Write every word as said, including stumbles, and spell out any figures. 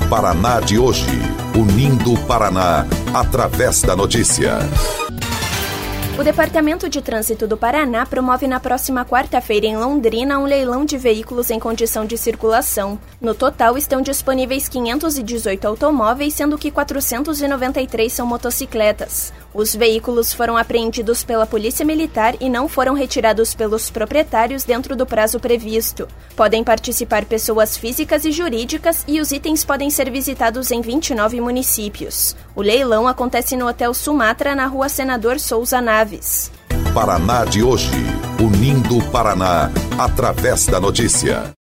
Paraná de hoje, unindo o Paraná através da notícia. O Departamento de Trânsito do Paraná promove na próxima quarta-feira em Londrina um leilão de veículos em condição de circulação. No total estão disponíveis quinhentos e dezoito automóveis, sendo que quatrocentos e noventa e três são motocicletas. Os veículos foram apreendidos pela Polícia Militar e não foram retirados pelos proprietários dentro do prazo previsto. Podem participar pessoas físicas e jurídicas e os itens podem ser visitados em vinte e nove municípios. O leilão acontece no Hotel Sumatra, na Rua Senador Souza Naves. Paraná de hoje, unindo o Paraná através da notícia.